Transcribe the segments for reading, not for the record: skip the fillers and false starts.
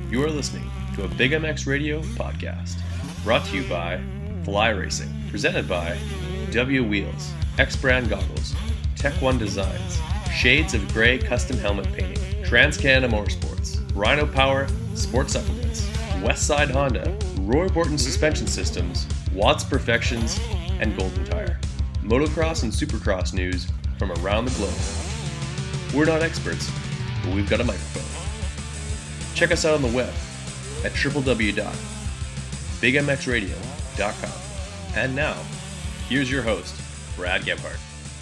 You are listening to a Big MX Radio podcast, brought to you by Fly Racing, presented by W Wheels, X Brand Goggles, Tech One Designs, Shades of Grey Custom Helmet Painting, TransCanada Motorsports, Rhino Power, Sport Supplements, Westside Honda, Roy Borton Suspension Systems, Watts Perfections, and Golden Tire. Motocross and Supercross news from around the globe. We're not experts, but we've got a microphone. Check us out on the web at www.bigmxradio.com. And now, here's your host, Brad Gebhardt.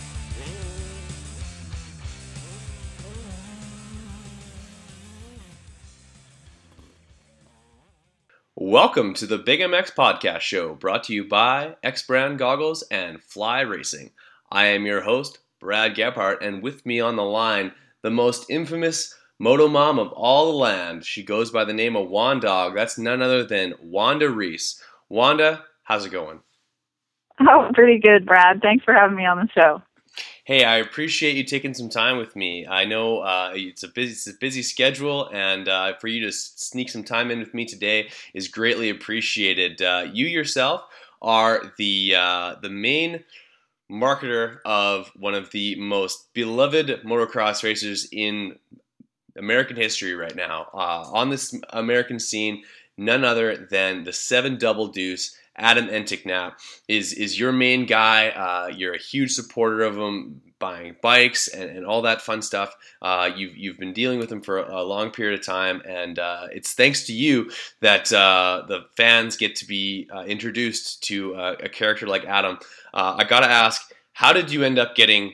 Welcome to the Big MX Podcast Show, brought to you by X Brand Goggles and Fly Racing. I am your host, Brad Gebhardt, and with me on the line, the most infamous moto mom of all the land. She goes by the name of Wandog. That's none other than Wanda Reese. Wanda, how's it going? Oh, pretty good, Brad. Thanks for having me on the show. Hey, I appreciate you taking some time with me. I know it's a busy schedule, and for you to sneak some time in with me today is greatly appreciated. You yourself are the main marketer of one of the most beloved motocross racers in American history right now. On this American scene, none other than the 7 Double Deuce, Adam Enticknap, is your main guy. You're a huge supporter of him, buying bikes and all that fun stuff. You've been dealing with him for a long period of time, and it's thanks to you that the fans get to be introduced to a character like Adam. I gotta ask, how did you end up getting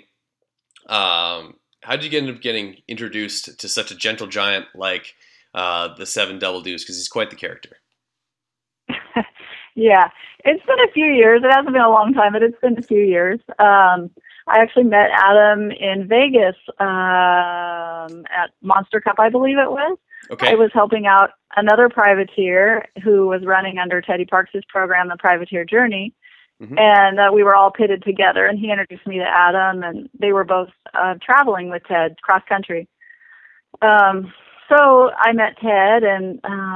introduced to such a gentle giant like the 7 Double Deuce? Because he's quite the character. Yeah, it's been a few years. It hasn't been a long time, but it's been a few years. I actually met Adam in Vegas at Monster Cup, I believe it was. Okay. I was helping out another privateer who was running under Teddy Parks' program, The Privateer Journey. Mm-hmm. And we were all pitted together, and he introduced me to Adam, and they were both traveling with Ted cross country. So I met Ted and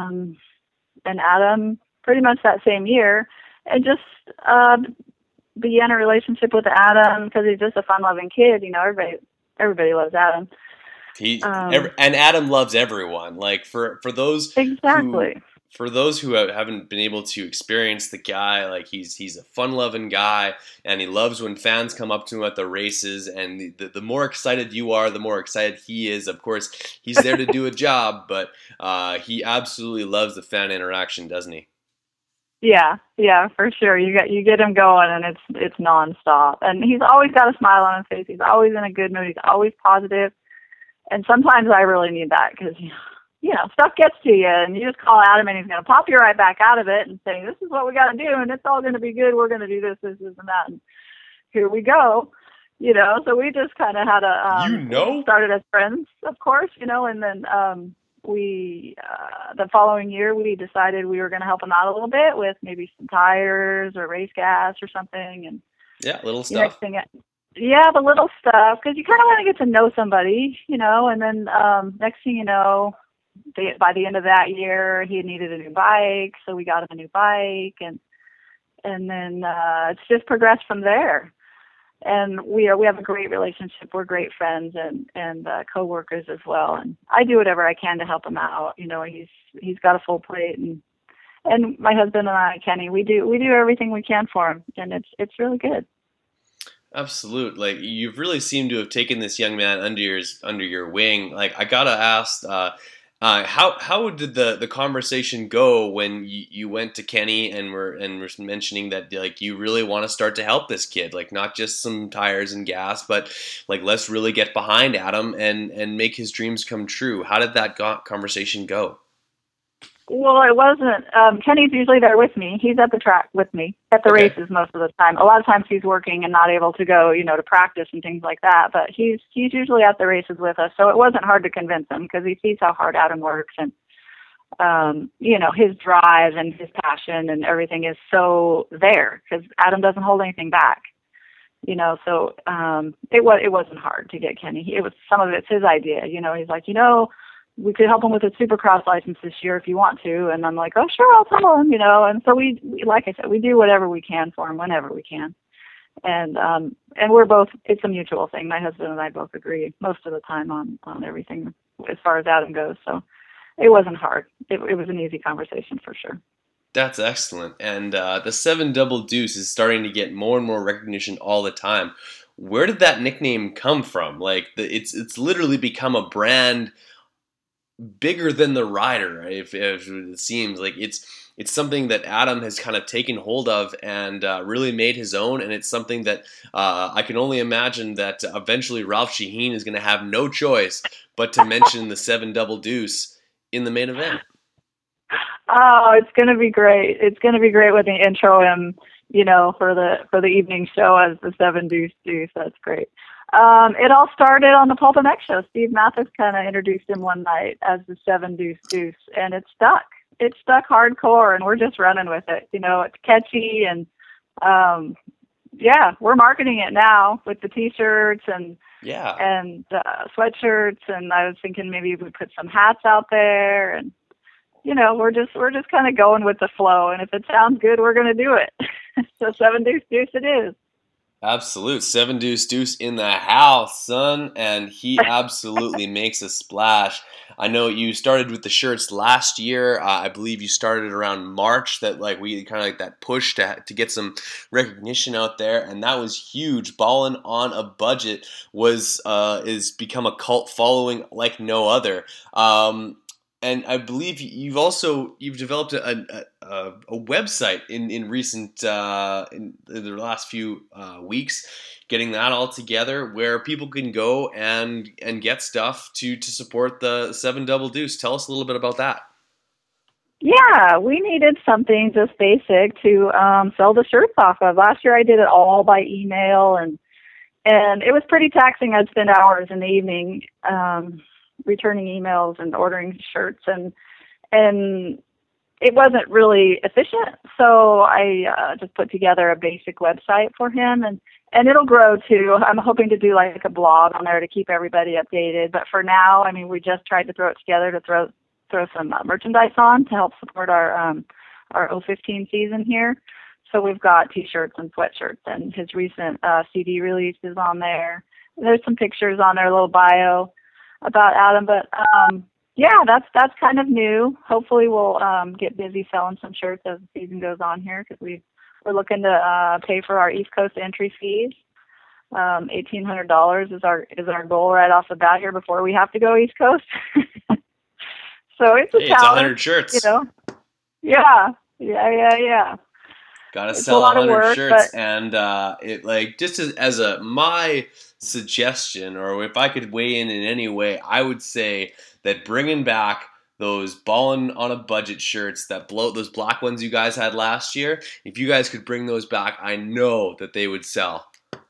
Adam pretty much that same year, and just began a relationship with Adam because he's just a fun-loving kid. You know, everybody loves Adam. And Adam loves everyone. Like for those exactly. For those who haven't been able to experience the guy, like he's a fun-loving guy, and he loves when fans come up to him at the races, and the more excited you are, the more excited he is. Of course, he's there to do a job, but he absolutely loves the fan interaction, doesn't he? Yeah, for sure. You get him going, and it's nonstop. And he's always got a smile on his face. He's always in a good mood. He's always positive. And sometimes I really need that because, you know, stuff gets to you, and you just call Adam, and he's going to pop you right back out of it and say, this is what we got to do, and it's all going to be good. We're going to do this, and that, and here we go. You know, so we just kind of had started as friends, of course, you know, and then the following year, we decided we were going to help him out a little bit with maybe some tires or race gas or something. And yeah, little stuff. The little stuff, because you kind of want to get to know somebody, you know, and then next thing you know, by the end of that year, he needed a new bike, so we got him a new bike, and then it's just progressed from there. And we have a great relationship. We're great friends and co-workers as well. And I do whatever I can to help him out. You know, he's got a full plate, and my husband and I, Kenny, we do everything we can for him, and it's really good. Absolutely. Like, you've really seemed to have taken this young man under your wing. Like, I gotta ask, how did the conversation go when you went to Kenny and were mentioning that, like, you really want to start to help this kid, like not just some tires and gas, but like let's really get behind Adam and make his dreams come true? How did that conversation go? Well, it wasn't. Kenny's usually there with me. He's at the track with me at the races most of the time. A lot of times he's working and not able to go, you know, to practice and things like that. But he's usually at the races with us, so it wasn't hard to convince him because he sees how hard Adam works, and you know, his drive and his passion and everything is so there because Adam doesn't hold anything back. You know, so it wasn't hard to get Kenny. It was some of it's his idea. You know, he's like, you know, we could help him with his Supercross license this year if you want to. And I'm like, oh, sure, I'll tell him, you know. And so we, like I said, we do whatever we can for him whenever we can. And we're both, it's a mutual thing. My husband and I both agree most of the time on everything as far as Adam goes. So it wasn't hard. It was an easy conversation for sure. That's excellent. And the 7 Double Deuce is starting to get more and more recognition all the time. Where did that nickname come from? Like, it's literally become a brand bigger than the rider, right? If it seems like it's something that Adam has kind of taken hold of and really made his own, and it's something that I can only imagine that eventually Ralph Sheheen is going to have no choice but to mention the 7 Double Deuce in the main event. Oh, it's going to be great. It's going to be great when they intro him, you know, for the evening show as the 7 Deuce Deuce. That's great. It all started on the Pulp MX show. Steve Mathis kind of introduced him one night as the 7 Deuce Deuce, and it stuck. It stuck hardcore, and we're just running with it. You know, it's catchy, and yeah, we're marketing it now with the T-shirts and sweatshirts, and I was thinking maybe we put some hats out there, and you know, we're just kind of going with the flow, and if it sounds good, we're going to do it. So 7 Deuce Deuce it is. Absolute 7 Deuce Deuce in the house, son, and he absolutely makes a splash. I know you started with the shirts last year. I believe you started around March. That like we kind of like that push to get some recognition out there, and that was huge. Ballin' on a Budget is become a cult following like no other. And I believe you've developed a website in recent in the last few weeks, getting that all together where people can go and get stuff to support the 7 Double Deuce. Tell us a little bit about that. Yeah, we needed something just basic to sell the shirts off of. Last year I did it all by email, and it was pretty taxing. I'd spend hours in the evening returning emails and ordering shirts, and it wasn't really efficient. So I just put together a basic website for him, and it'll grow too. I'm hoping to do like a blog on there to keep everybody updated. But for now, I mean, we just tried to throw it together to throw some merchandise on to help support our 015 season here. So we've got T-shirts and sweatshirts, and his recent CD release is on there. There's some pictures on there, a little bio about Adam, but yeah, that's kind of new. Hopefully we'll get busy selling some shirts as the season goes on here, because we're looking to pay for our East Coast entry fees. $1,800 is our goal right off the bat here before we have to go East Coast. So it's a challenge. It's 100 shirts. You know? Yeah. Gotta sell 100 shirts, and it like just as my suggestion, or if I could weigh in any way, I would say that bringing back those Ballin' on a Budget shirts, those black ones you guys had last year, if you guys could bring those back, I know that they would sell.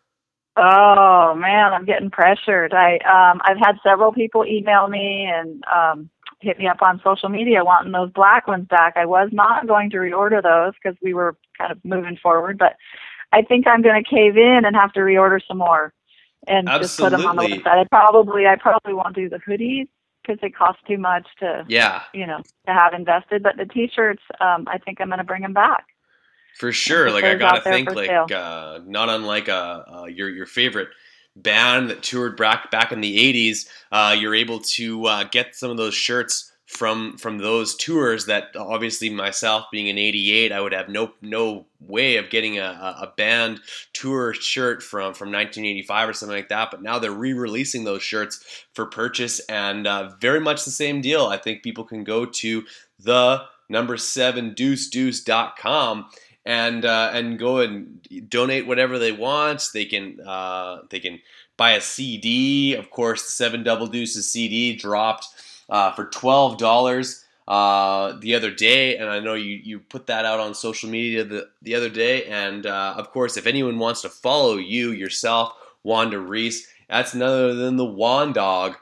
Oh man, I'm getting pressured. I've had several people email me and hit me up on social media wanting those black ones back. I was not going to reorder those because we were kind of moving forward, but I think I'm going to cave in and have to reorder some more and just put them on the website. I probably won't do the hoodies because they cost too much to have invested. But the T-shirts, I think I'm going to bring them back. For sure. Like I got to think like not unlike your favorite band that toured back in the 80s, you're able to get some of those shirts from those tours that obviously myself being in 88, I would have no way of getting a band tour shirt from 1985 or something like that. But now they're re-releasing those shirts for purchase, and very much the same deal. I think people can go to the number 7deucedeuce.com and go and donate whatever they want. They can buy a CD. Of course, the 7 Double Deuces CD dropped for $12 the other day, and I know you put that out on social media the other day. And of course, if anyone wants to follow yourself, Wanda Reese, that's none other than the Wandawg,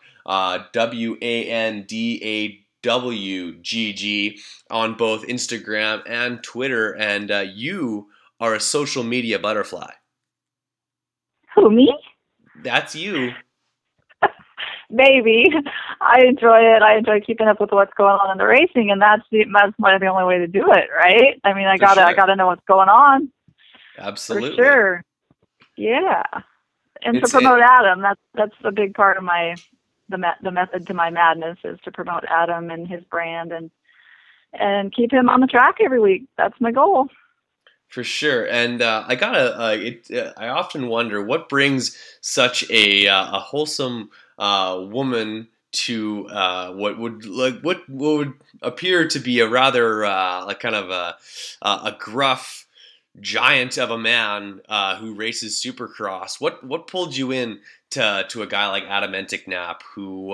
WANDAWGG, on both Instagram and Twitter, and you are a social media butterfly. Who, me? That's you. maybe. I enjoy it. I enjoy keeping up with what's going on in the racing, and that's the only way to do it, right? I mean, I gotta know what's going on. Absolutely. For sure. Yeah. And to promote Adam, that's a big part of the method to my madness, is to promote Adam and his brand and keep him on the track every week. That's my goal. For sure, and I often wonder what brings such a wholesome woman to what would appear to be a rather like kind of a gruff giant of a man who races Supercross. What pulled you in to a guy like Adam Enticknap, who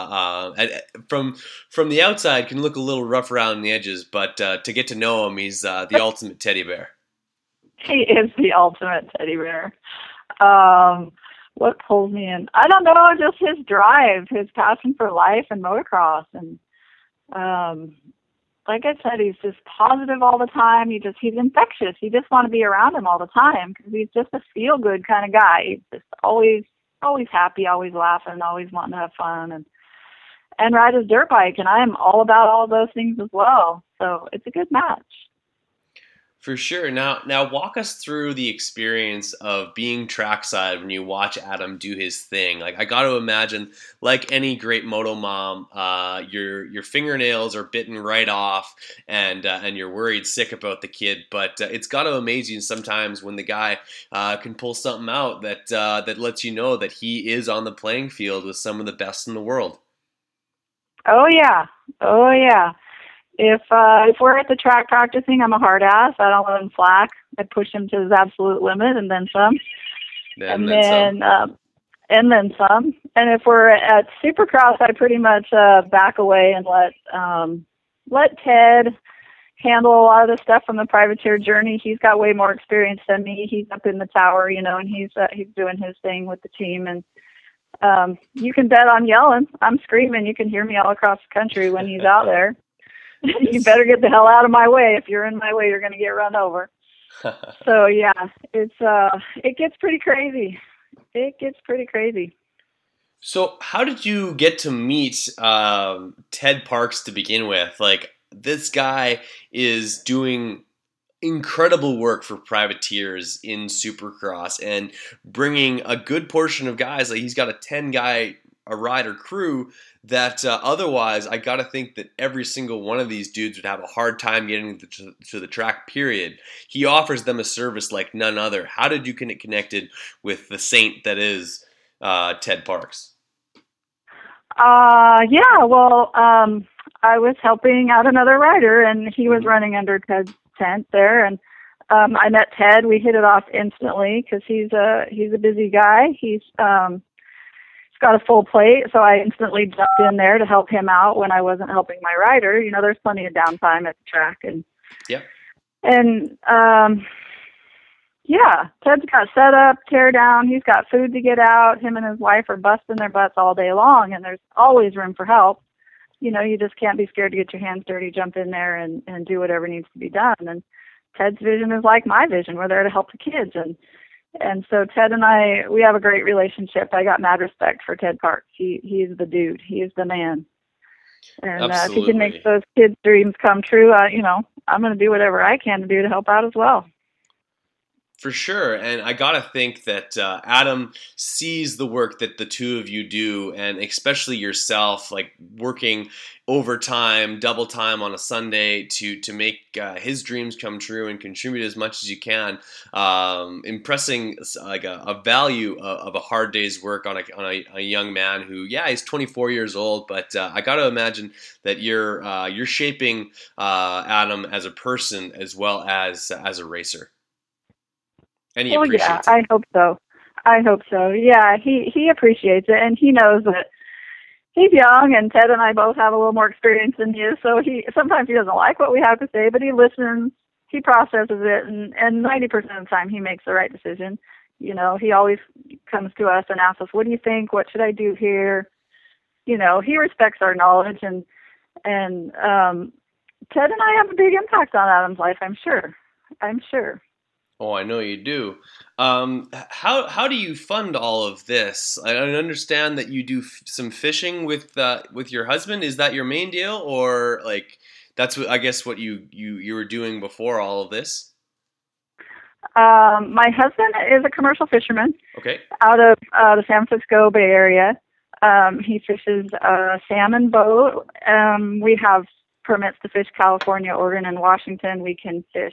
from the outside can look a little rough around the edges, but to get to know him, he's the ultimate teddy bear. He is the ultimate teddy bear. What pulls me in? I don't know, just his drive, his passion for life and motocross. And like I said, he's just positive all the time. He's infectious. You just want to be around him all the time because he's just a feel-good kind of guy. He's just always happy, always laughing, always wanting to have fun and ride his dirt bike. And I'm all about all those things as well. So it's a good match. For sure. Now walk us through the experience of being trackside when you watch Adam do his thing. Like, I got to imagine, like any great moto mom, your fingernails are bitten right off, and you're worried sick about the kid. But it's got to amaze you sometimes when the guy can pull something out that lets you know that he is on the playing field with some of the best in the world. Oh yeah. If we're at the track practicing, I'm a hard ass. I don't let him slack. I push him to his absolute let and then some. And then some. And if we're at Supercross, I pretty much back away and let Ted handle a lot of the stuff from the privateer journey. He's got way more experience than me. He's up in the tower, and he's doing his thing with the team. And you can bet I'm yelling. I'm screaming. You can hear me all across the country when he's out there. You better get the hell out of my way. If you're in my way, you're going to get run over. So yeah, it gets pretty crazy. So how did you get to meet Ted Parks to begin with? Like, this guy is doing incredible work for privateers in Supercross and bringing a good portion of guys. Like, he's got a 10-guy rider crew that otherwise I got to think that every single one of these dudes would have a hard time getting to the track, period. He offers them a service like none other. How did you get connected with the saint that is Ted Parks? I was helping out another rider, and he was running under Ted's tent there, and I met Ted. We hit it off instantly because he's a busy guy. He's got a full plate, so I instantly jumped in there to help him out when I wasn't helping my rider. There's plenty of downtime at the track, and Ted's got set up, tear down. He's got food to get out. Him and his wife are busting their butts all day long, and there's always room for help. You just can't be scared to get your hands dirty, jump in there and do whatever needs to be done. And Ted's vision is like my vision. We're there to help the kids, and so Ted and I, we have a great relationship. I got mad respect for Ted Parks. He's the dude. He is the man. And if he can make those kids' dreams come true, I'm going to do whatever I can to do to help out as well. For sure, and I gotta think that Adam sees the work that the two of you do, and especially yourself, like working overtime, double time on a Sunday to make his dreams come true and contribute as much as you can, impressing like a value of a hard day's work on a young man who, he's 24 years old, but I gotta imagine that you're shaping Adam as a person as well as a racer. And he appreciates it. I hope so. Yeah, he appreciates it, and he knows that he's young, and Ted and I both have a little more experience than he is, so sometimes he doesn't like what we have to say, but he listens, he processes it, and 90% of the time he makes the right decision. He always comes to us and asks us, what do you think? What should I do here? He respects our knowledge, and Ted and I have a big impact on Adam's life, I'm sure. Oh, I know you do. How do you fund all of this? I understand that you do some fishing with your husband. Is that your main deal, or like that's what I guess what you were doing before all of this? My husband is a commercial fisherman Okay. out of the San Francisco Bay Area. He fishes a salmon boat. We have permits to fish California, Oregon, and Washington. We can fish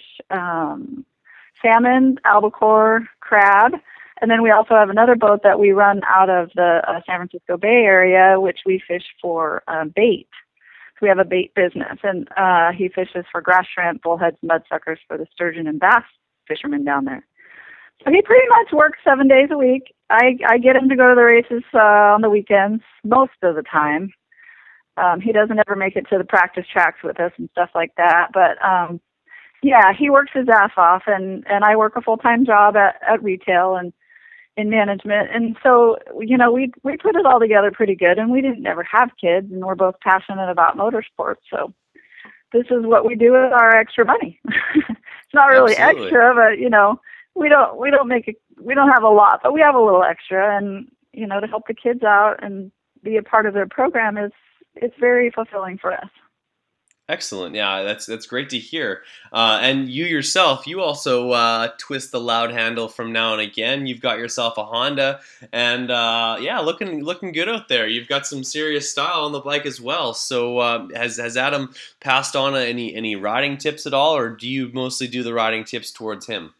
salmon, albacore, crab, and then we also have another boat that we run out of the San Francisco Bay Area, which we fish for bait. So we have a bait business, and he fishes for grass shrimp, bullheads, mudsuckers for the sturgeon and bass fishermen down there. So he pretty much works 7 days a week. I get him to go to the races on the weekends most of the time. He doesn't ever make it to the practice tracks with us and stuff like that, but yeah, he works his ass off, and I work a full-time job at retail and in management. And so, you know, we put it all together pretty good, and we didn't never have kids, and we're both passionate about motorsports. So this is what we do with our extra money. It's not really Absolutely. extra, but, you know, we don't have a lot, but we have a little extra, and, you know, to help the kids out and be a part of their program it's very fulfilling for us. Excellent. Yeah, that's great to hear. And you yourself, you also twist the loud handle from now and again. You've got yourself a Honda, and yeah, looking good out there. You've got some serious style on the bike as well. So has Adam passed on any riding tips at all, or do you mostly do the riding tips towards him?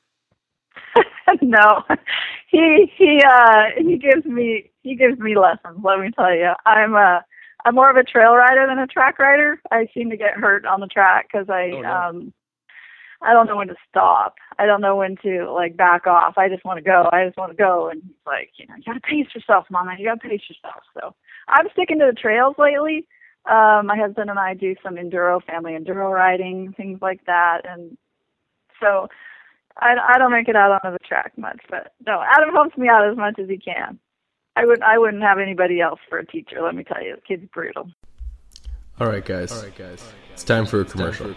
No, he gives me lessons. Let me tell you, I'm more of a trail rider than a track rider. I seem to get hurt on the track because I don't know when to stop. I don't know when to like back off. I just want to go. And he's like, you know, you got to pace yourself, Mama. You got to pace yourself. So I'm sticking to the trails lately. My husband and I do some family enduro riding, things like that. And so I don't make it out onto the track much, but no, Adam helps me out as much as he can. I wouldn't have anybody else for a teacher, let me tell you. The kid's brutal. All right, guys. It's time for a commercial.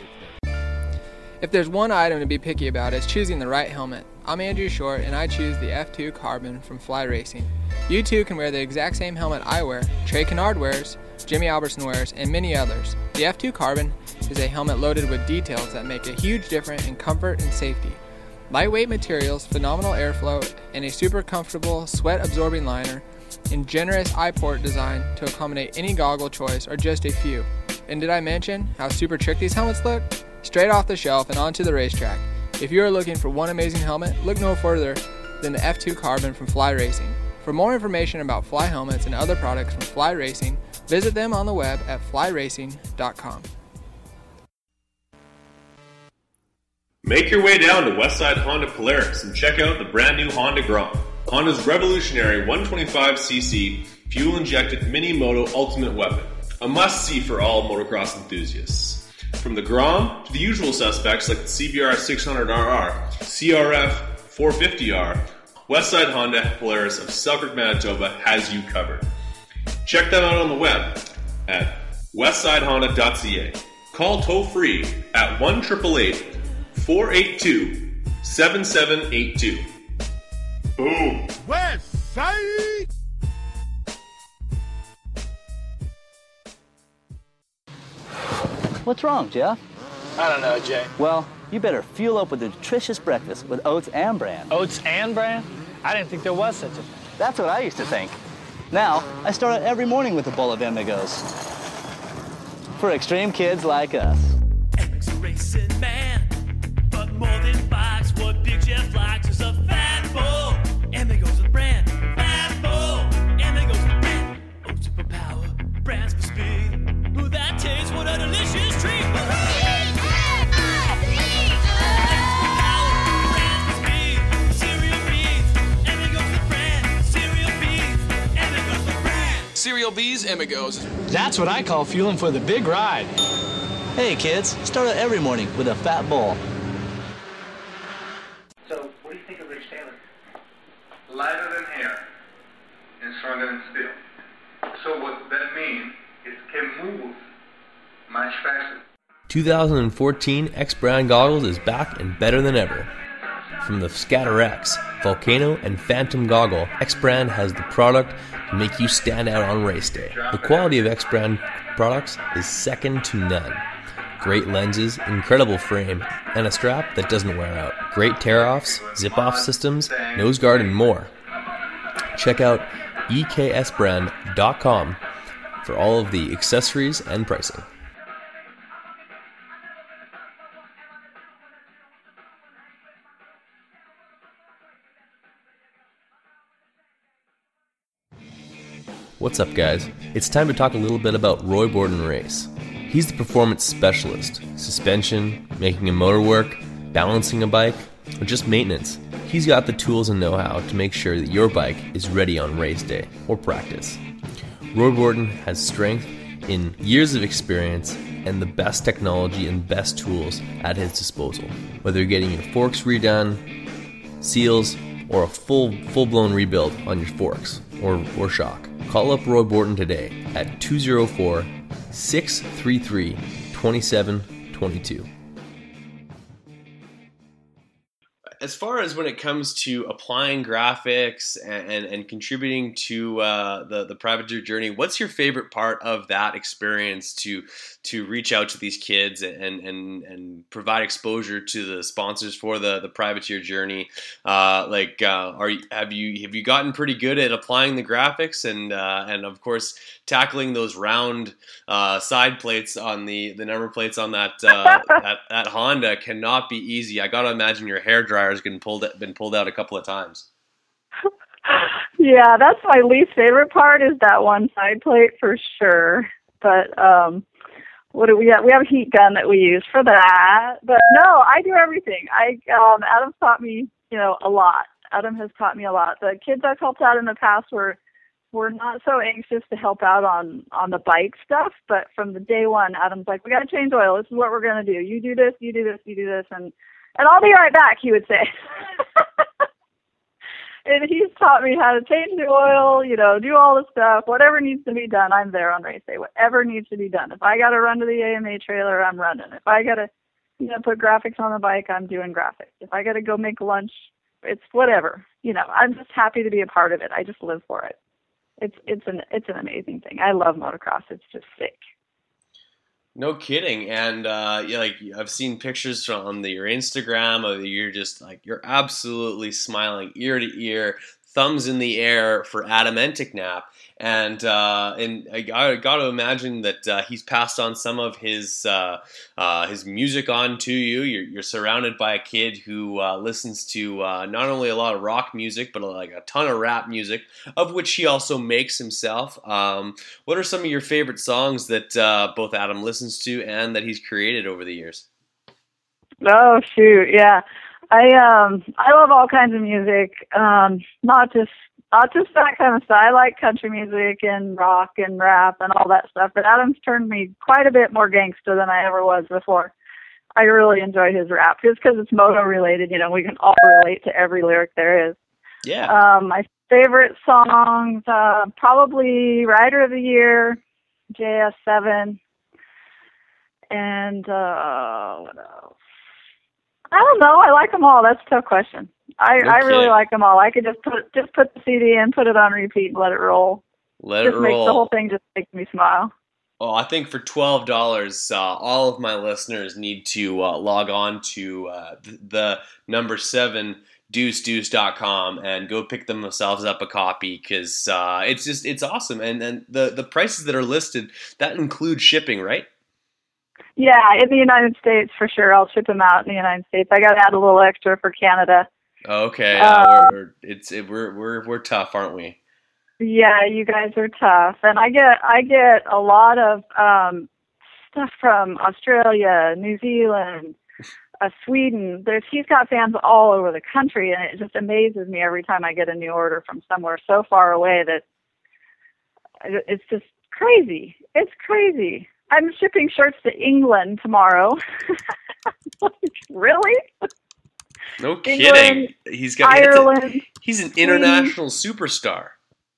If there's one item to be picky about, it's choosing the right helmet. I'm Andrew Short, and I choose the F2 Carbon from Fly Racing. You too can wear the exact same helmet I wear, Trey Kennard wears, Jimmy Albertson wears, and many others. The F2 Carbon is a helmet loaded with details that make a huge difference in comfort and safety. Lightweight materials, phenomenal airflow, and a super comfortable sweat-absorbing liner, and generous eye port design to accommodate any goggle choice are just a few. And did I mention how super trick these helmets look? Straight off the shelf and onto the racetrack. If you are looking for one amazing helmet, look no further than the F2 Carbon from Fly Racing. For more information about Fly helmets and other products from Fly Racing, visit them on the web at flyracing.com. Make your way down to Westside Honda Polaris and check out the brand new Honda Grom. Honda's revolutionary 125cc fuel-injected mini-moto ultimate weapon. A must-see for all motocross enthusiasts. From the Grom to the usual suspects like the CBR 600RR, CRF 450R, Westside Honda Polaris of Selkirk, Manitoba has you covered. Check them out on the web at westsidehonda.ca. Call toll-free at 1-888-482-7782. Boom! West Side! What's wrong, Jeff? I don't know, Jay. Well, you better fuel up with a nutritious breakfast with oats and bran. Oats and bran? I didn't think there was such a thing. That's what I used to think. Now, I start out every morning with a bowl of Amigos. For extreme kids like us. Eric's a racing man, but more than bikes, what Big Jeff likes is a fat bull. Amigos with brand, fat bull. Amigos with brand, oats for power, brands for speed. Ooh, that tastes what a delicious treat. Cereal B's Amigos. That's what I call fueling for the big ride. Hey, kids, start out every morning with a fat bowl. So, what do you think of Rich Taylor? Lighter than air and stronger than steel. So what that means is can move much faster. 2014 X Brand Goggles is back and better than ever. From the Scatter X, Volcano, and Phantom Goggle, X-Brand has the product to make you stand out on race day. The quality of X-Brand products is second to none. Great lenses, incredible frame, and a strap that doesn't wear out. Great tear-offs, zip-off systems, nose guard, and more. Check out eksbrand.com for all of the accessories and pricing. What's up, guys? It's time to talk a little bit about Roy Borden Race. He's the performance specialist. Suspension, making a motor work, balancing a bike, or just maintenance. He's got the tools and know-how to make sure that your bike is ready on race day or practice. Roy Borden has strength in years of experience and the best technology and best tools at his disposal. Whether you're getting your forks redone, seals, or a full-blown rebuild on your forks or shock. Call up Roy Borden today at 204-633-2722. As far as when it comes to applying graphics and contributing to the privateer journey, what's your favorite part of that experience to reach out to these kids and provide exposure to the sponsors for the privateer journey? Have you gotten pretty good at applying the graphics and of course tackling those round side plates on the number plates on that that Honda cannot be easy. I gotta imagine your hair dryer has been pulled out a couple of times. Yeah, that's my least favorite part is that one side plate for sure. But what do we have? We have a heat gun that we use for that. But no, I do everything. Adam's taught me, a lot. Adam has taught me a lot. The kids I've helped out in the past were not so anxious to help out on the bike stuff, but from the day one, Adam's like, we got to change oil. This is what we're going to do. You do this, you do this, you do this, and I'll be right back, he would say. And he's taught me how to change the oil, do all the stuff. Whatever needs to be done, I'm there on race day. Whatever needs to be done. If I got to run to the AMA trailer, I'm running. If I got to, put graphics on the bike, I'm doing graphics. If I got to go make lunch, it's whatever. I'm just happy to be a part of it. I just live for it. It's an amazing thing. I love motocross. It's just sick. No kidding. And I've seen pictures on your Instagram of you're absolutely smiling ear to ear, thumbs in the air for Adam Enticknap. And I got to imagine that he's passed on some of his music on to you. You're surrounded by a kid who listens to not only a lot of rock music, but a ton of rap music, of which he also makes himself. What are some of your favorite songs that both Adam listens to and that he's created over the years? Oh shoot, yeah. I love all kinds of music, not just that kind of stuff. I like country music and rock and rap and all that stuff, but Adam's turned me quite a bit more gangsta than I ever was before. I really enjoy his rap, just because it's moto related, we can all relate to every lyric there is. Yeah. My favorite songs, probably Rider of the Year, JS7, and what else? I don't know. I like them all. That's a tough question. I really like them all. I could just put the CD in, put it on repeat, and let it roll. Let it roll. Makes the whole thing just makes me smile. Oh, I think for $12, all of my listeners need to log on to the number 7 deuce.com and go pick themselves up a copy, because it's awesome. And the prices that are listed, that includes shipping, right? Yeah, in the United States for sure. I'll ship them out in the United States. I got to add a little extra for Canada. Okay, we're tough, aren't we? Yeah, you guys are tough, and I get a lot of stuff from Australia, New Zealand, Sweden. He's got fans all over the country, and it just amazes me every time I get a new order from somewhere so far away that it's just crazy. It's crazy. I'm shipping shirts to England tomorrow. Really? No England, kidding. Ireland. He's an international superstar.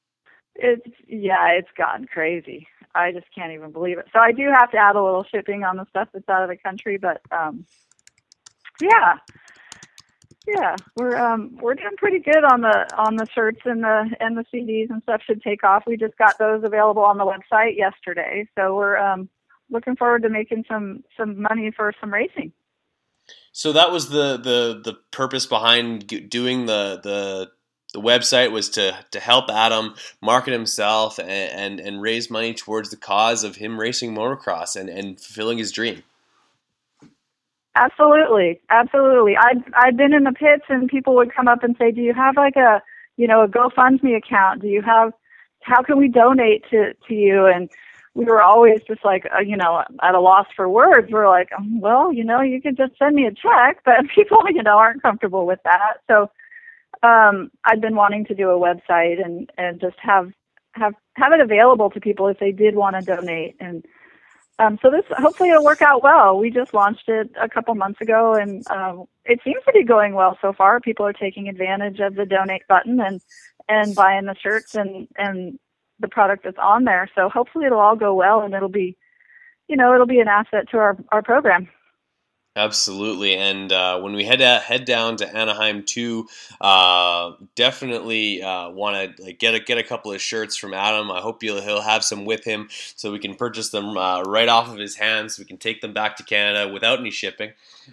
It's gotten crazy. I just can't even believe it. So I do have to add a little shipping on the stuff that's out of the country, but yeah. Yeah, we're doing pretty good on the shirts and the CDs and stuff should take off. We just got those available on the website yesterday, so we're looking forward to making some money for some racing. So that was the purpose behind doing the website, was to help Adam market himself and raise money towards the cause of him racing motocross and fulfilling his dream. Absolutely. I'd been in the pits and people would come up and say, "Do you have like a GoFundMe account? How can we donate to you?" And we were always just like, at a loss for words. We're like, well, you could just send me a check, but people, aren't comfortable with that. So I'd been wanting to do a website and just have it available to people if they did want to donate. And so this, hopefully it'll work out well. We just launched it a couple months ago, and it seems to be going well so far. People are taking advantage of the donate button and buying the shirts and the product that's on there. So hopefully it'll all go well, and it'll be an asset to our program. Absolutely, and when we head down to Anaheim too, definitely want to get a couple of shirts from Adam. I hope he'll have some with him so we can purchase them right off of his hands. So we can take them back to Canada without any shipping,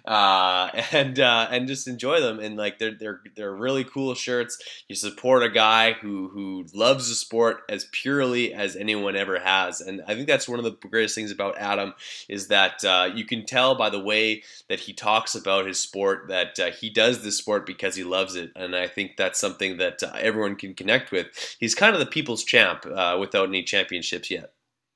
and just enjoy them. And they're really cool shirts. You support a guy who loves the sport as purely as anyone ever has, and I think that's one of the greatest things about Adam is that you can tell by the way that he talks about his sport that he does this sport because he loves it, and I think that's something that everyone can connect with. He's kind of the people's champ without any championships yet.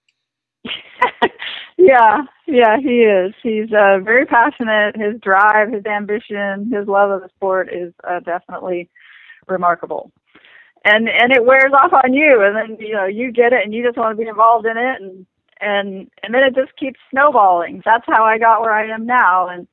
Yeah, he is. He's very passionate. His drive, his ambition, his love of the sport is definitely remarkable. And it wears off on you, and then you get it, and you just want to be involved in it, and then it just keeps snowballing. That's how I got where I am now, and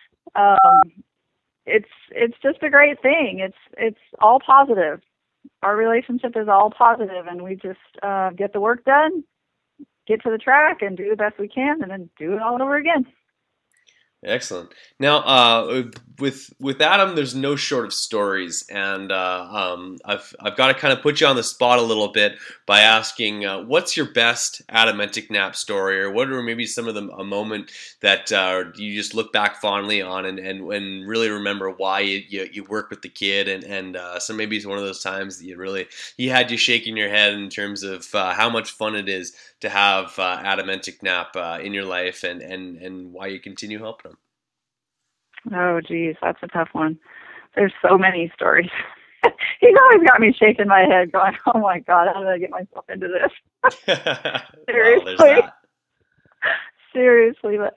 it's just a great thing. It's all positive. Our relationship is all positive, and we just get the work done, get to the track, and do the best we can, and then do it all over again. Excellent. Now, with Adam, there's no short of stories, and I've got to kind of put you on the spot a little bit by asking, what's your best Adam Enticknap story, or what are maybe some of a moment that you just look back fondly on and really remember why you worked with the kid, and so maybe it's one of those times that he had you shaking your head in terms of how much fun it is to have Adam Enticknap in your life, and why you continue helping him. Oh, geez, that's a tough one. There's so many stories. He's always got me shaking my head going, oh my God, how did I get myself into this? Seriously. Well, Seriously. But,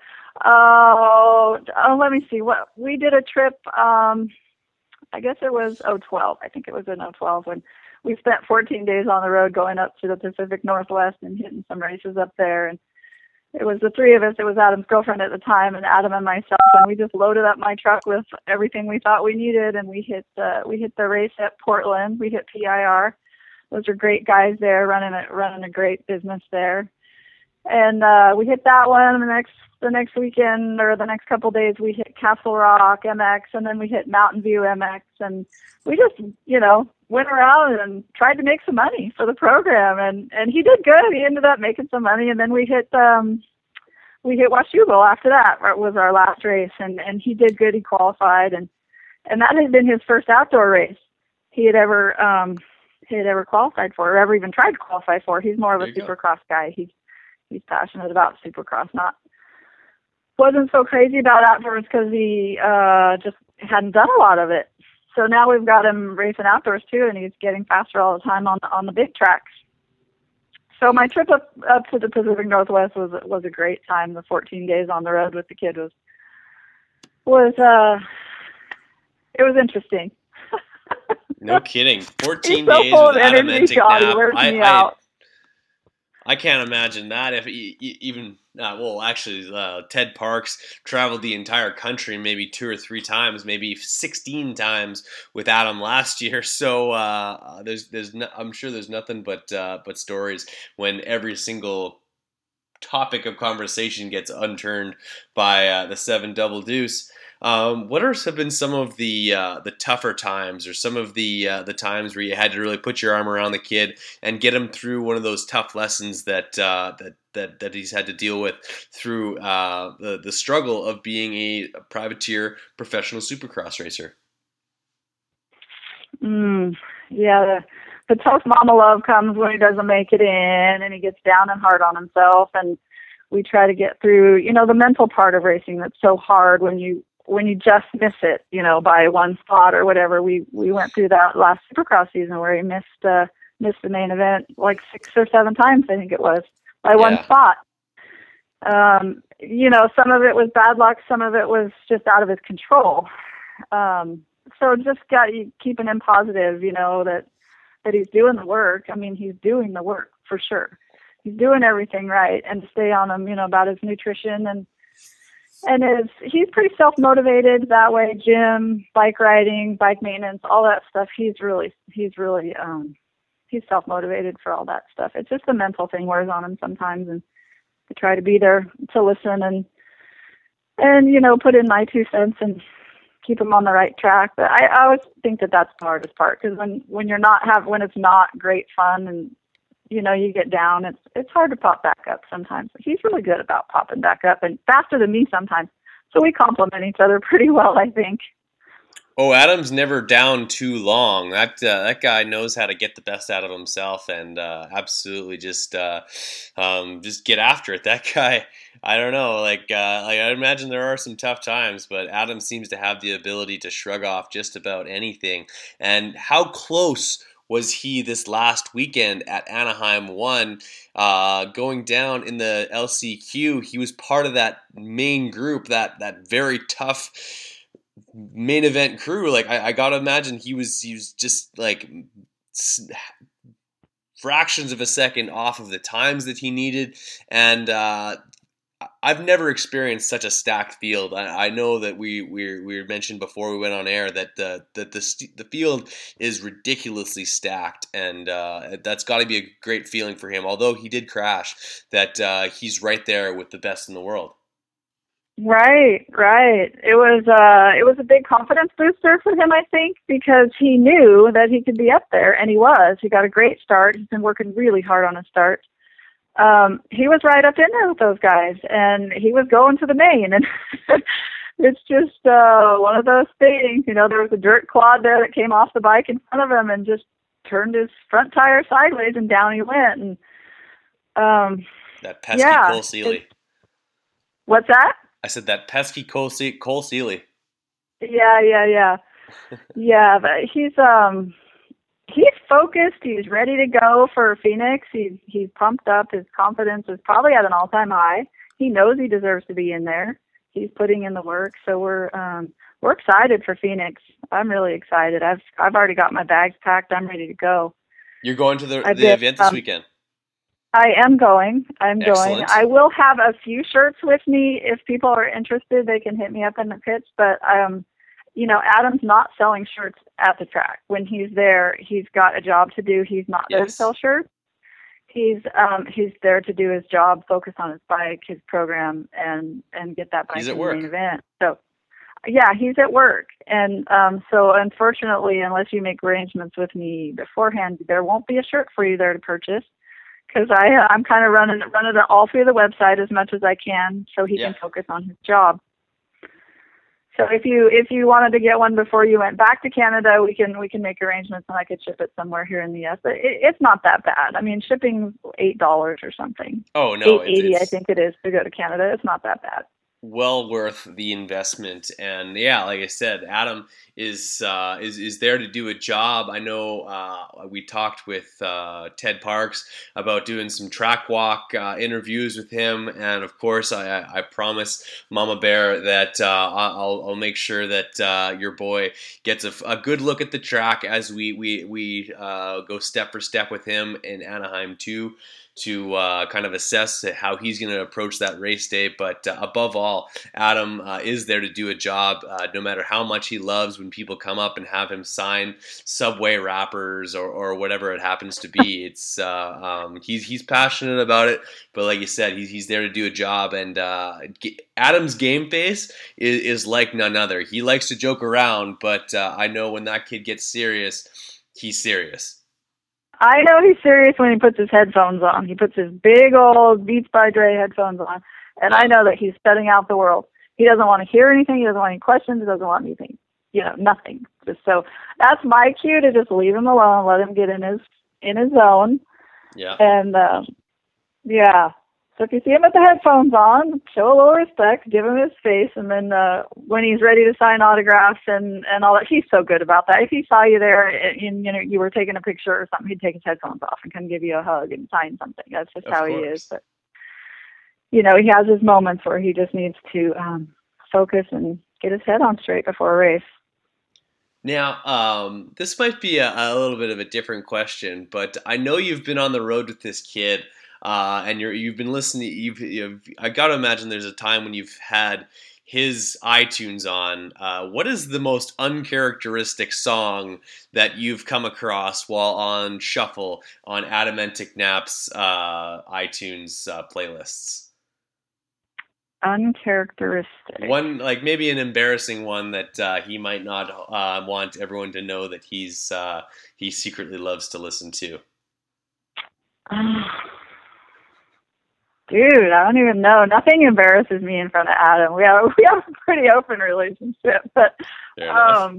let me see. We did a trip, I guess it was 2012. I think it was in 2012 when we spent 14 days on the road going up to the Pacific Northwest and hitting some races up there. And it was the three of us. It was Adam's girlfriend at the time, and Adam and myself, and we just loaded up my truck with everything we thought we needed, and we hit the race at Portland. We hit PIR. Those are great guys there, running a great business there. And we hit that one. And the next weekend, or the next couple of days, we hit Castle Rock MX, and then we hit Mountain View MX, and we just went around and tried to make some money for the program, and he did good. He ended up making some money, and then we hit Washougal after that. It was our last race, and he did good. He qualified, and that had been his first outdoor race he had ever qualified for, or ever even tried to qualify for. He's more of a Supercross guy. He's passionate about Supercross. Wasn't so crazy about outdoors because he just hadn't done a lot of it. So now we've got him racing outdoors too, and he's getting faster all the time on the big tracks. So my trip up to the Pacific Northwest was a great time. The 14 days on the road with the kid was interesting. No kidding. 14 He's so days full with of Adam energy, God, he Enticknap. wears me out. I can't imagine that. If even Ted Parks traveled the entire country maybe 2 or 3 times, maybe 16 times with Adam last year. So I'm sure there's nothing but stories when every single topic of conversation gets unturned by the 7 Double Deuce. What have been some of the tougher times, or some of the times where you had to really put your arm around the kid and get him through one of those tough lessons that he's had to deal with through the struggle of being a privateer professional supercross racer? Yeah, the tough mama love comes when he doesn't make it in and he gets down and hard on himself, and we try to get through, the mental part of racing that's so hard when you just miss it, by one spot or whatever. We went through that last Supercross season where he missed the main event like 6 or 7 times, I think it was, by one spot. Some of it was bad luck, some of it was just out of his control. So just keeping him positive, that he's doing the work. I mean, he's doing the work for sure. He's doing everything right, and to stay on him, about his nutrition and he's pretty self-motivated that way. Gym, bike riding, bike maintenance, all that stuff. He's self-motivated for all that stuff. It's just the mental thing wears on him sometimes, and I try to be there to listen and put in my 2 cents and keep him on the right track. But I always think that that's the hardest part, because when it's not great fun and you get down, it's hard to pop back up sometimes. But he's really good about popping back up, and faster than me sometimes. So we complement each other pretty well, I think. Oh, Adam's never down too long. That guy knows how to get the best out of himself, and absolutely just get after it. That guy, I don't know, I imagine there are some tough times, but Adam seems to have the ability to shrug off just about anything. And how close was he this last weekend at Anaheim 1, going down in the LCQ? He was part of that main group, that very tough main event crew. I gotta imagine he was just fractions of a second off of the times that he needed, and I've never experienced such a stacked field. I know that we mentioned before we went on air that the field is ridiculously stacked, and that's got to be a great feeling for him. Although he did crash, that he's right there with the best in the world. Right. It was a big confidence booster for him, I think, because he knew that he could be up there, and he was. He got a great start. He's been working really hard on his start. He was right up in there with those guys, and he was going to the main, and it's just one of those things. There was a dirt clod there that came off the bike in front of him and just turned his front tire sideways, and down he went. And that pesky Cole Seely. What's that? I said that pesky Cole Seely. Yeah. Yeah, but he's focused. He's ready to go for Phoenix. He's pumped up. His confidence is probably at an all-time high. He knows he deserves to be in there. He's putting in the work. So we're excited for Phoenix. I'm really excited. I've already got my bags packed. I'm ready to go. You're going to the event this weekend? I am going. Excellent. I will have a few shirts with me. If people are interested, they can hit me up in the pits. But, Adam's not selling shirts at the track. When he's there, he's got a job to do. He's not there to sell shirts. He's there to do his job, focus on his bike, his program, and get that bike in the main event. So, yeah, he's at work. And so, unfortunately, unless you make arrangements with me beforehand, there won't be a shirt for you there to purchase. Because I'm kind of running it all through the website as much as I can, so he can focus on his job. So if you wanted to get one before you went back to Canada, we can make arrangements, and I could ship it somewhere here in the U.S. But it's not that bad. I mean, shipping's $8 or something. Oh no, $8.80 I think it is to go to Canada. It's not that bad. Well worth the investment, and yeah, like I said, Adam is there to do a job. I know we talked with Ted Parks about doing some track walk interviews with him, and of course, I promise Mama Bear that I'll make sure that your boy gets a good look at the track as we go step for step with him in Anaheim 2. kind of assess how he's going to approach that race day. But above all, Adam is there to do a job, no matter how much he loves when people come up and have him sign Subway wrappers or whatever it happens to be. It's he's passionate about it, but like you said, he's there to do a job. And Adam's game face is like none other. He likes to joke around, but I know when that kid gets serious, he's serious. I know he's serious when he puts his headphones on. He puts his big old Beats by Dre headphones on, and I know that he's shutting out the world. He doesn't want to hear anything. He doesn't want any questions. He doesn't want anything. Nothing. So that's my cue to just leave him alone, let him get in his zone. Yeah. And so if you see him with the headphones on, show a little respect, give him his face, and then when he's ready to sign autographs and all that, he's so good about that. If he saw you there and you were taking a picture or something, he'd take his headphones off and come give you a hug and sign something. That's just how he is. But he has his moments where he just needs to focus and get his head on straight before a race. Now, this might be a little bit of a different question, but I know you've been on the road with this kid. And you've been listening. I got to imagine there's a time when you've had his iTunes on. What is the most uncharacteristic song that you've come across while on shuffle on Adam Enticknap's iTunes playlists? Uncharacteristic. One, like maybe an embarrassing one that he might not want everyone to know that he secretly loves to listen to. Dude, I don't even know. Nothing embarrasses me in front of Adam. We have a pretty open relationship, but I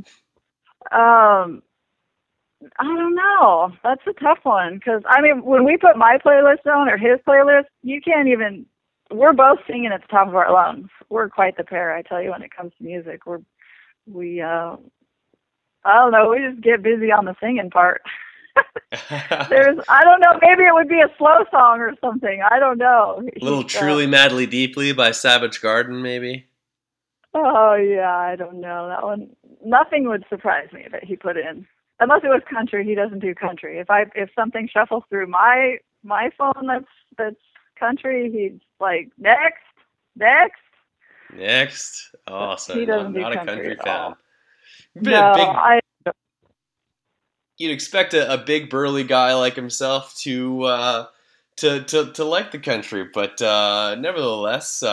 don't know. That's a tough one because when we put my playlist on or his playlist, you can't even. We're both singing at the top of our lungs. We're quite the pair, I tell you. When it comes to music, I don't know. We just get busy on the singing part. I don't know, maybe it would be a slow song or something. I don't know. A little Truly Madly Deeply by Savage Garden, maybe? Oh, yeah, I don't know. That one, nothing would surprise me that he put in. Unless it was country, he doesn't do country. If something shuffles through my phone that's country, he's like, next. Oh, so he doesn't not do a country fan. No, you'd expect a big burly guy like himself to like the country, but nevertheless,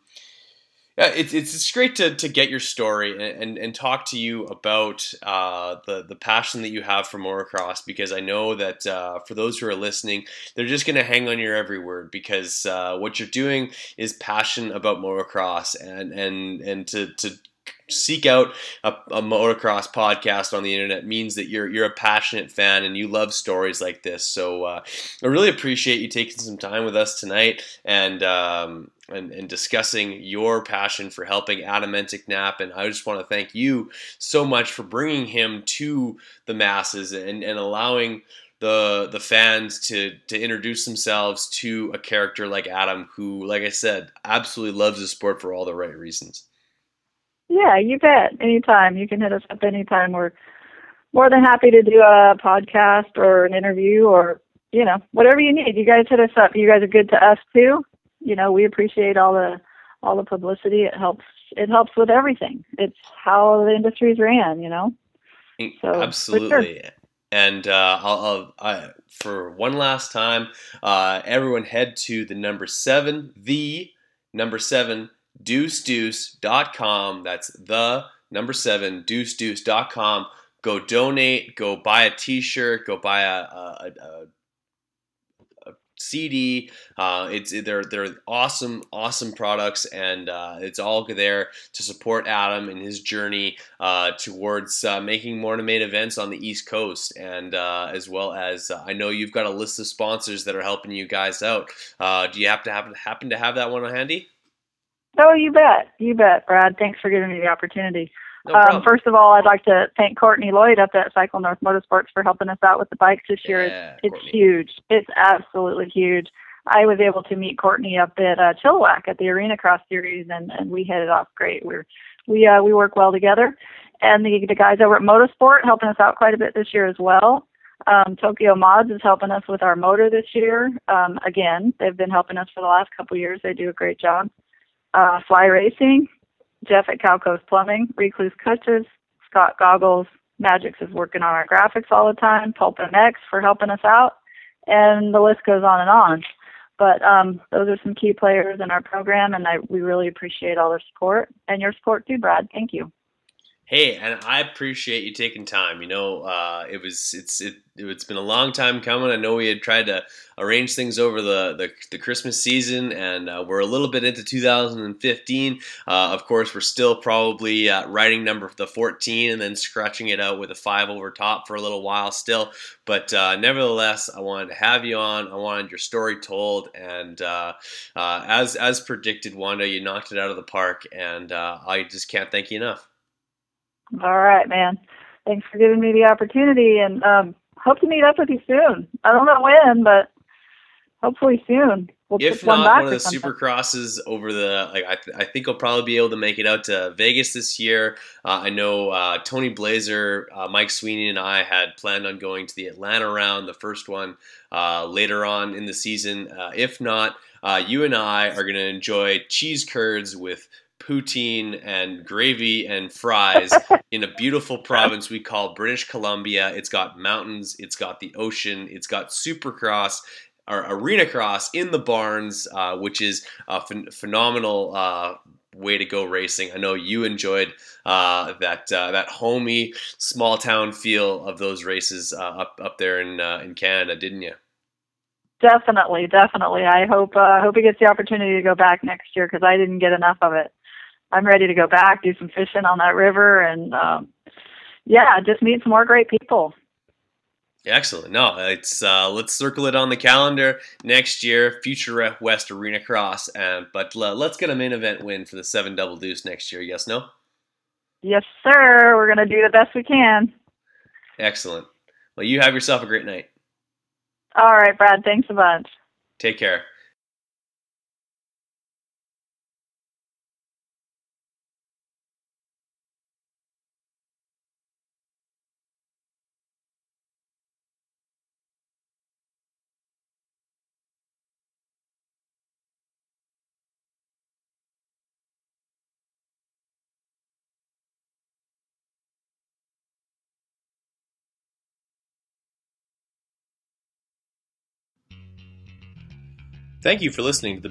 it's great to get your story and talk to you about the passion that you have for motocross, because I know that for those who are listening, they're just going to hang on your every word, because what you're doing is passion about motocross, and to seek out a motocross podcast on the internet means that you're a passionate fan and you love stories like this. So I really appreciate you taking some time with us tonight and discussing your passion for helping Adam Enticknap. And I just want to thank you so much for bringing him to the masses and allowing the fans to introduce themselves to a character like Adam, who, like I said, absolutely loves the sport for all the right reasons. Yeah, you bet. Anytime. You can hit us up anytime. We're more than happy to do a podcast or an interview or, whatever you need. You guys hit us up. You guys are good to us too. We appreciate all the publicity. It helps with everything. It's how the industry's ran, So, absolutely. Sure. And I'll for one last time, everyone head to the number 7 deuce.com. That's the number 7 deuce.com. Go donate, go buy a t-shirt, go buy a CD. They're awesome products, and it's all there to support Adam in his journey towards making more main events on the East Coast, and as well as I know you've got a list of sponsors that are helping you guys out. Do you happen to have that one handy? Oh, you bet, Brad. Thanks for giving me the opportunity. No problem. First of all, I'd like to thank Courtney Lloyd up at Cycle North Motorsports for helping us out with the bikes this year. It's huge. It's absolutely huge. I was able to meet Courtney up at Chilliwack at the Arena Cross Series, and we hit it off great. We work well together, and the guys over at Motorsport helping us out quite a bit this year as well. Tokyo Mods is helping us with our motor this year. Again, they've been helping us for the last couple of years. They do a great job. Fly Racing, Jeff at Calco's Plumbing, Recluse Coaches, Scott Goggles, Magix is working on our graphics all the time, Pulp MX for helping us out, and the list goes on and on. But those are some key players in our program, and we really appreciate all their support, and your support too, Brad. Thank you. Hey, and I appreciate you taking time. It's been a long time coming. I know we had tried to arrange things over the Christmas season, and we're a little bit into 2015. Of course, we're still probably writing number the 14 and then scratching it out with a 5 over top for a little while still. But nevertheless, I wanted to have you on. I wanted your story told, and as predicted, Wanda, you knocked it out of the park, and I just can't thank you enough. All right, man. Thanks for giving me the opportunity, and hope to meet up with you soon. I don't know when, but hopefully soon. We'll if not, one of the Supercrosses over I think I'll probably be able to make it out to Vegas this year. I know Tony Blazer, Mike Sweeney, and I had planned on going to the Atlanta round, the first one, later on in the season. If not, you and I are going to enjoy cheese curds with poutine and gravy and fries in a beautiful province we call British Columbia. It's got mountains, it's got the ocean, it's got Supercross or Arena Cross in the barns, which is a phenomenal way to go racing. I know you enjoyed that homey small town feel of those races up there in Canada, didn't you? Definitely. I hope he gets the opportunity to go back next year because I didn't get enough of it. I'm ready to go back, do some fishing on that river, and just meet some more great people. Excellent. No, it's let's circle it on the calendar next year, Future West Arena Cross, but let's get a main event win for the 7 Double Deuce next year. Yes, no? Yes, sir. We're going to do the best we can. Excellent. Well, you have yourself a great night. All right, Brad. Thanks a bunch. Take care. Thank you for listening to the